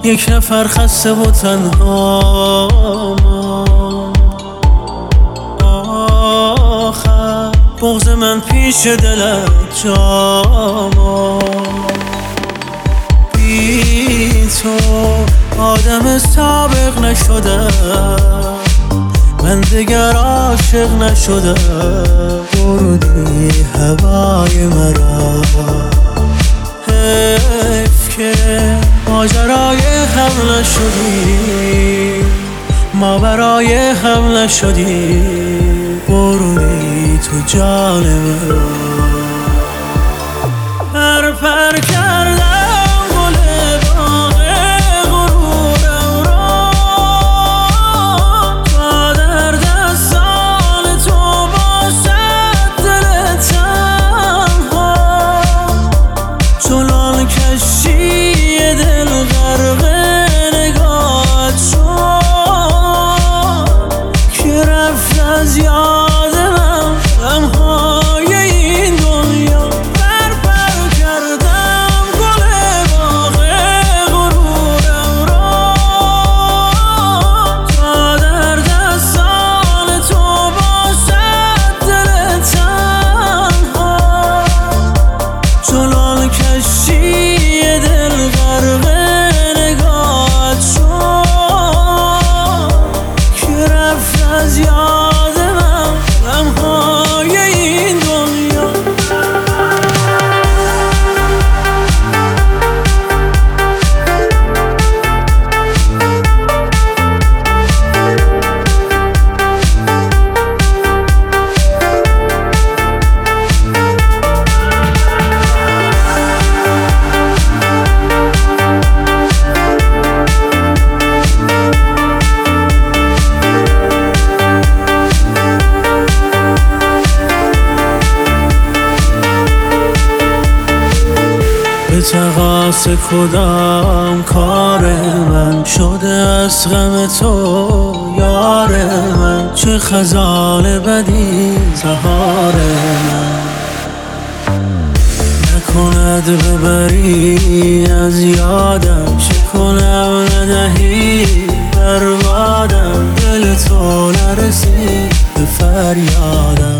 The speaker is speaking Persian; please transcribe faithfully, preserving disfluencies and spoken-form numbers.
یک نفر خسته و تنها آخر بغض من پیش دلت جا بی تو آدم سابق نشدم، من دیگر عاشق نشدم. بردی هوای مرا، حیف که ماجرای هم نشدی، ما برای هم نشدی. بردی تو جان مرا، پر پر کردم از یاد من غمهای این دنیا. پر پر کردم گل باغ غرورم را، تا در دستان تو باشد دل تنها. چنان کشتی دل غرق نگاهت شد که رفت از یاد به تقاص کدام کار من شده از غم تو یار من؟ چه خزان بدی سهار من، نکند ببری از یادم. چه کنم ندهی بربادم، دل تو نرسید به فریادم.